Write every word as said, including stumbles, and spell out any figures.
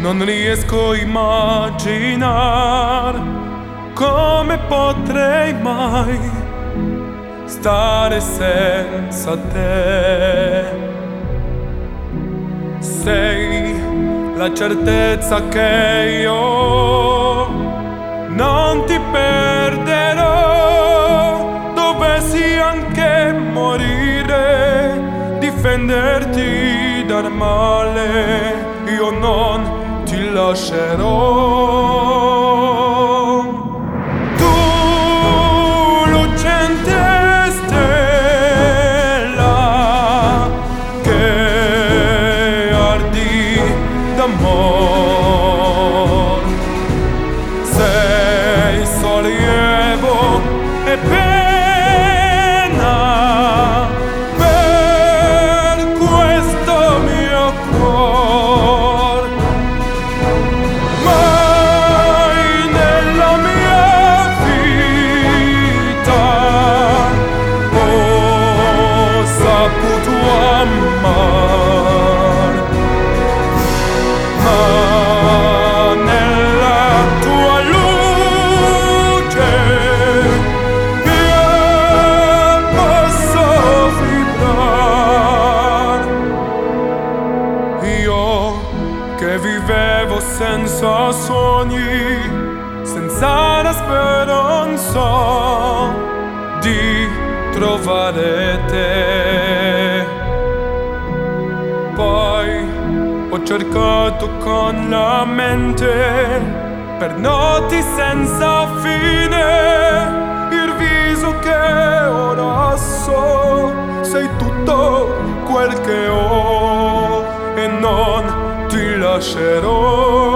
Non riesco a immaginare come potrei mai stare senza te. Sei la certezza che io non ti perderò, dovessi anche morire, difenderti dal male, io non ti lascerò. Tu, lucente stella, che ardi d'amor, sei sollievo e pena per questo mio cuore. Mai nella mia vita ho saputo amare, ma nella tua luce io posso vibrare. Io che vivevo senza sogni, senza la speranza di trovare te. Poi ho cercato con la mente, per notti senza fine, il viso che ora so, sei tutto quel che ho e non ti lascerò.